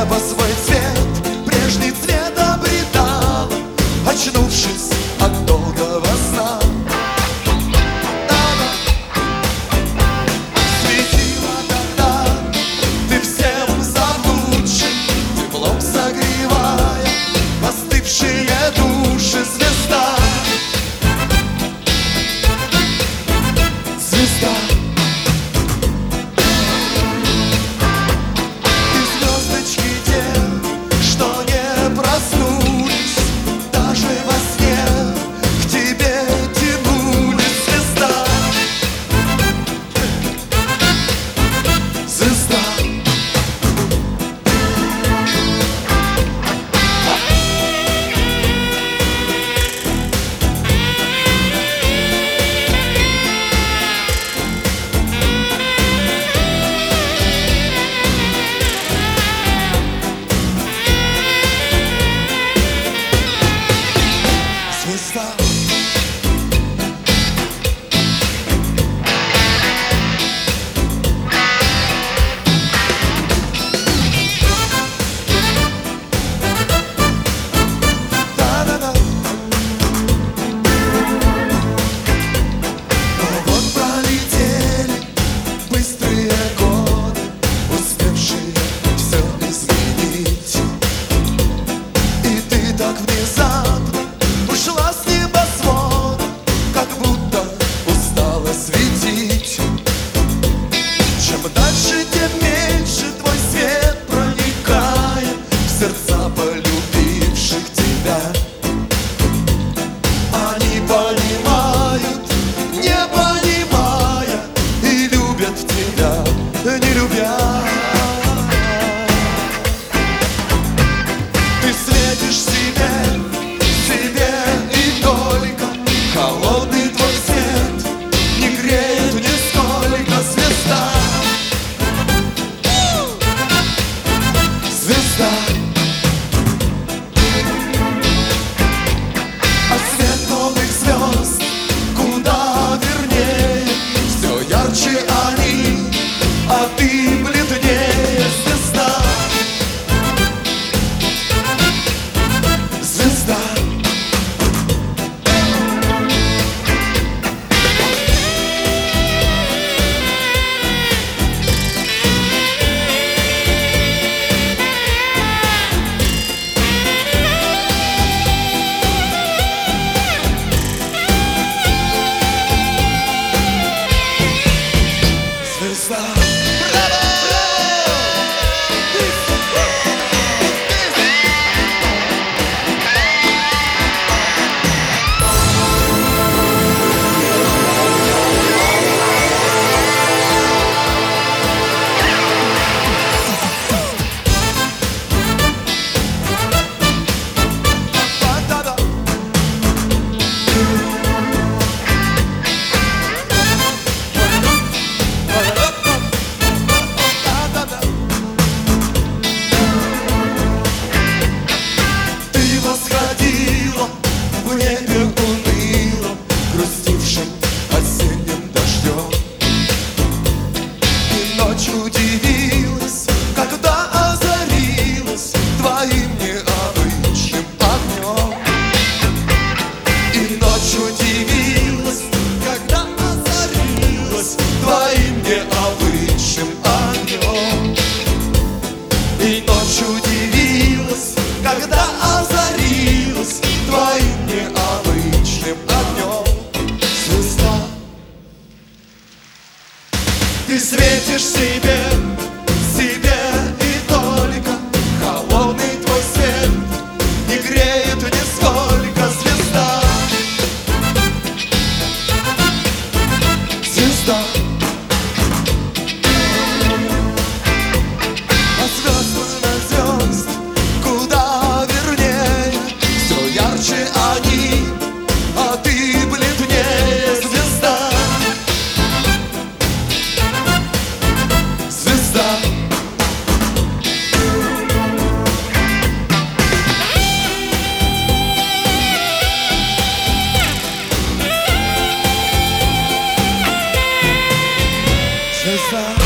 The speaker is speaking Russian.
небо свой цвет, прежний цвет обретало, очнувшись от долгого сна. Светила тогда ты всем заблудшим, теплом согревая остывшие души. Звезда, звезда, и звездочки те, что не проснулись, даже во сне к тебе тянулись. Звезда, звезда. Звезда. Да-да-да. Но вот пролетели быстрые годы, успевшие все изменить. И ты так внезапно ушла с небосвода, как будто устала светить. Чем дальше, тем меньше твой свет проникает в сердца полюбивших тебя. Они понимают, не понимая, и любят тебя, не любя. Ты светишь себе и только. Холодный твой свет не греет нисколько. Звезда, звезда, а свет новых звезд куда вернее, все ярче они, а ты бледнее. Звезда, звезда. Звезда. Браво! Да-да-да. Да-да-да. Ты восходила в небе унылом, грустившим осенним дождем. И ночь удивилась, когда озарилась твоим необычным огнем. И ночь удивилась, когда озарилась твоим необычным огнем. И ночь удивилась, когда озарилась твоим необычным огнем. Звезда, ты светишь себе и только. Холодный твой свет не греет нисколько. Звезда, звезда, а звезд куда вернее, все ярче они, а ты бледнее. Звезда, звезда. звезда.